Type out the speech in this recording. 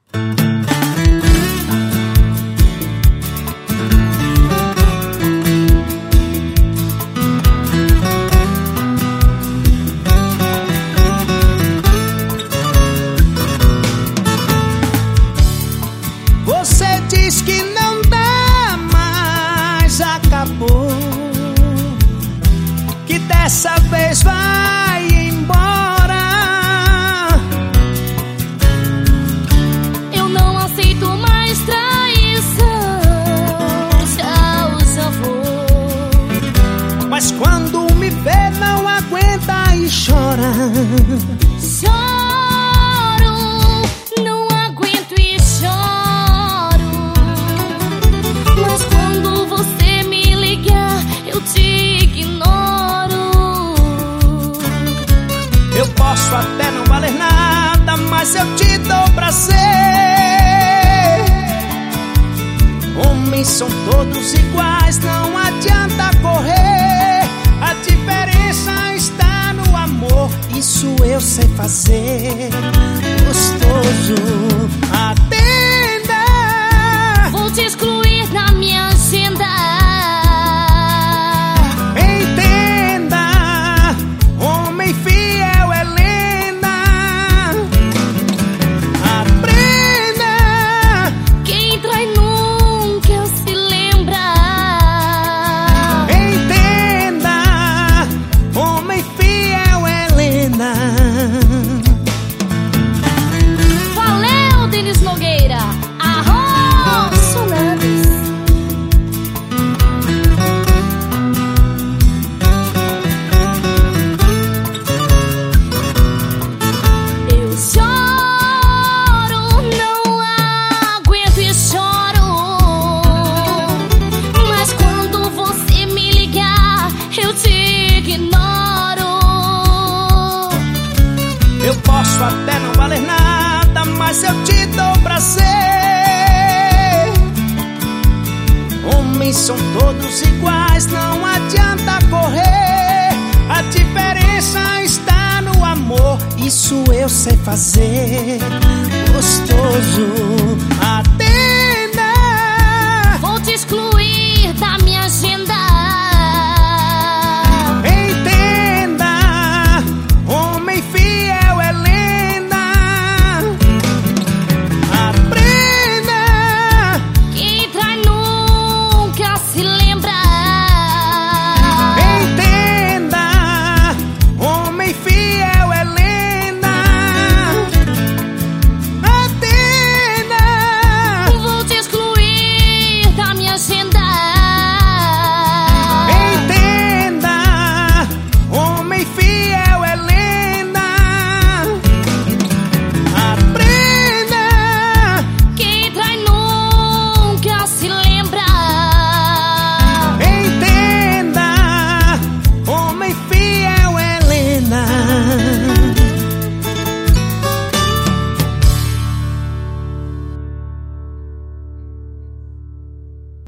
Você diz que não dá mais, acabou, que dessa vez vai embora. Eu não aceito mais traição, já vou. Mas quando me vê não aguenta e chora. Choro, não aguento e choro. Mas quando você me ligar, eu te ignoro. Eu posso até não valer nada, mas eu te dou prazer. Homens são todos iguais, não adianta correr. A diferença está no amor, isso eu sei fazer. Gostoso, atenda. Vou te excluir na minha agenda. Entenda, homem fiel é lenda. Aprenda, Quem trai nunca se lembra. entenda, homem fiel é lenda. Valeu, Denis Nogueira. Arroz, Sonares. Eu choro, não aguento e choro. Mas quando você me ligar, eu te ignoro. Eu posso até não valer nada, mas eu te dou prazer. Homens são todos iguais, não adianta correr. A diferença está no amor, isso eu sei fazer. Gostoso,